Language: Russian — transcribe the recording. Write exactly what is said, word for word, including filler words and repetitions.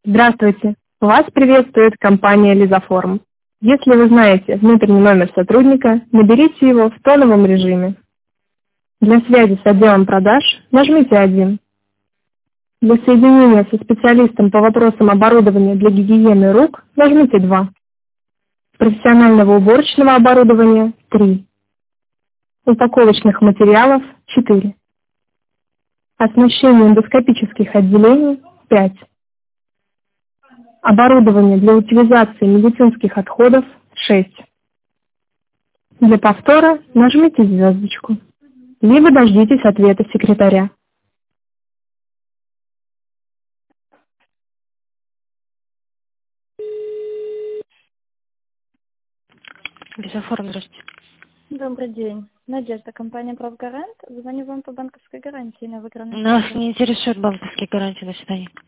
Здравствуйте! Вас приветствует компания Лизаформ. Если вы знаете внутренний номер сотрудника, наберите его в тоновом режиме. Для связи с отделом продаж нажмите один. Для соединения со специалистом по вопросам оборудования для гигиены рук нажмите два. Профессионального уборочного оборудования три. Упаковочных материалов четыре. Оснащение эндоскопических отделений пять. Оборудование для утилизации медицинских отходов шесть. Для повтора нажмите звездочку, либо дождитесь ответа секретаря. Лизаформ, здравствуйте. Добрый день. Надежда, компания «Правгарант». Звоню вам по банковской гарантии на выигранный. Нас не интересует банковские гарантии, до свидания.